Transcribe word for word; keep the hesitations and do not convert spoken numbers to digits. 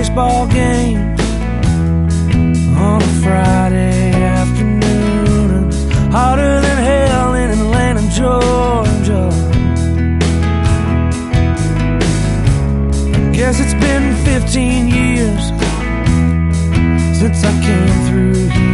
baseball games on a Friday afternoon. It's hotter than hell in Atlanta, Georgia. I guess it's been fifteen years since I came through here.